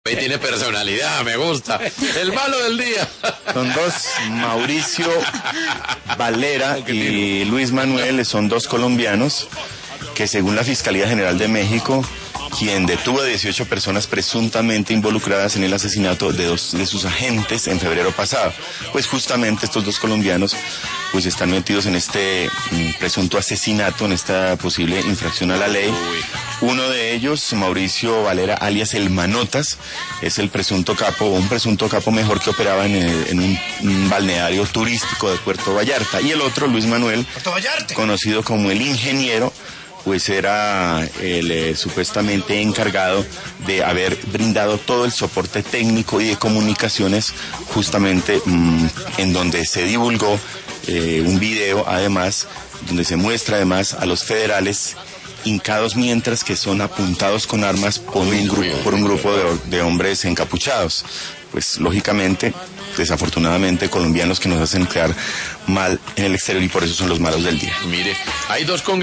Tiene personalidad, me gusta. El malo del día. Son dos, Mauricio Valera y Luis Manuel, son dos colombianos que según la Fiscalía General de México, quien detuvo a 18 personas presuntamente involucradas en el asesinato de dos de sus agentes en febrero pasado. Pues justamente estos dos colombianos pues están metidos en este presunto asesinato, en esta posible infracción a la ley. Uno de ellos, Mauricio Valera, alias El Manotas, es el presunto capo, o un presunto capo mejor, que operaba en un balneario turístico de Puerto Vallarta. Y el otro, Luis Manuel, conocido como El Ingeniero, pues era el supuestamente encargado de haber brindado todo el soporte técnico y de comunicaciones, justamente en donde se divulgó un video, además, donde se muestra además a los federales hincados mientras que son apuntados con armas por un grupo de hombres encapuchados. Pues lógicamente, desafortunadamente, colombianos que nos hacen quedar mal en el exterior, y por eso son los malos del día. Mire, hay dos